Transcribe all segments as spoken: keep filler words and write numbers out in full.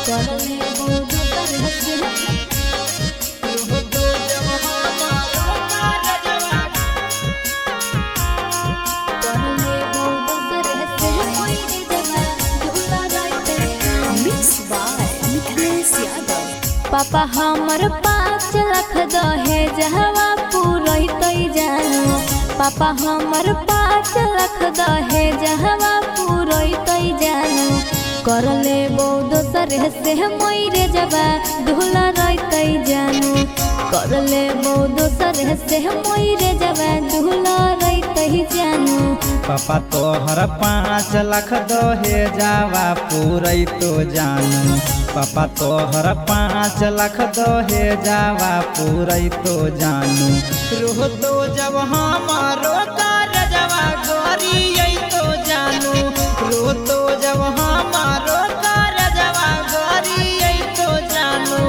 पापा हमर पाँच लाख दहेज हवा पूरत जानो। पापा हमर पाँच लाख दहेज हवा पूरत जानो। कर ले दोसर से मोरे जबा दूल्हा रहित जानो। कर ले दोसर से मोरे जबा दूल्हा रहित जानो। पापा तोहर पाँच लाख दहेजवा पूरत जानो। पापा तोहर पाँच लाख दहेजवा पूरत जानो। रोह तो जब हमारो कारजवा गोरी तो जानो। रोह तो जब हमारो कारजवा गोरी तो जानो।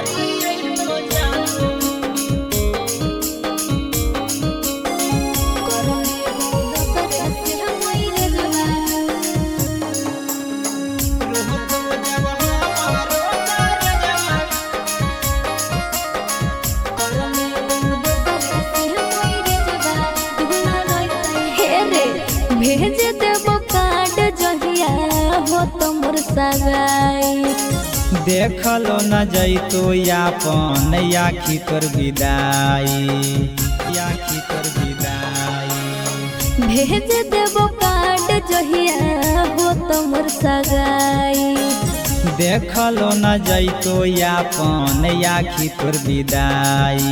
भेज देबो कार्ड जहिया हो तोर सगाई। देखलो न जैतो यापन याखी तोर विदाई। याखी तोर विदाई भेज देबो कार्ड जहिया हो तोर सगाई। देखलो न जैतो यापन याखी तोर विदाई।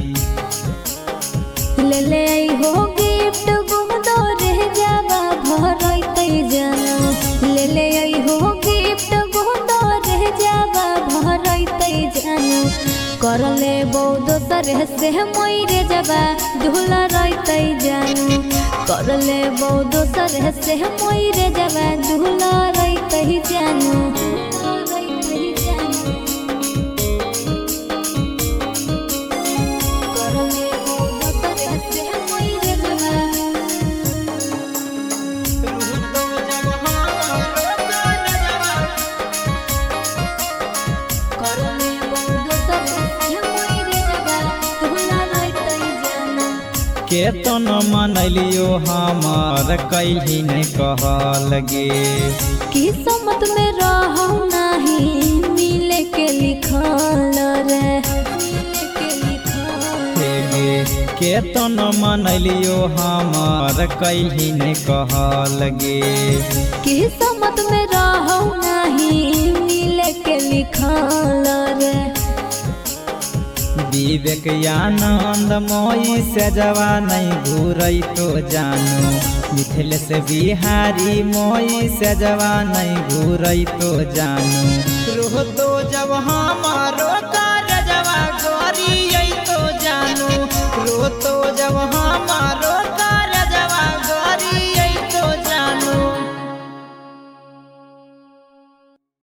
ले ले हो गिफ्ट गुमदो रह जावा भरत जानो। ले ले हो गिफ्ट गुमदो रह जावा भरत जानो। कर ले दोसर से मोरे जबा दूल्हा रहित जानो। कर ले दोसर से मोरे जबा दूल्हा रहित जानो। केतन मनलियो हमार कहीं नहीं कहल गे। किस्मत में रहू नहीं मिले के लिखल रे। केतन मनलियो हमार कहीं नहीं कहल गे। किस्मत में रहू नहीं मिले के लिखल रे। विवेक आनंद मोई से जवा नहीं घूरई तो जानो। मिथिलेश बिहारी मोई से जवा नहीं घूरई तो जानो। रोह तो जब हमारो कारजवा गोरी तो जानो। रोह तो जब हमारो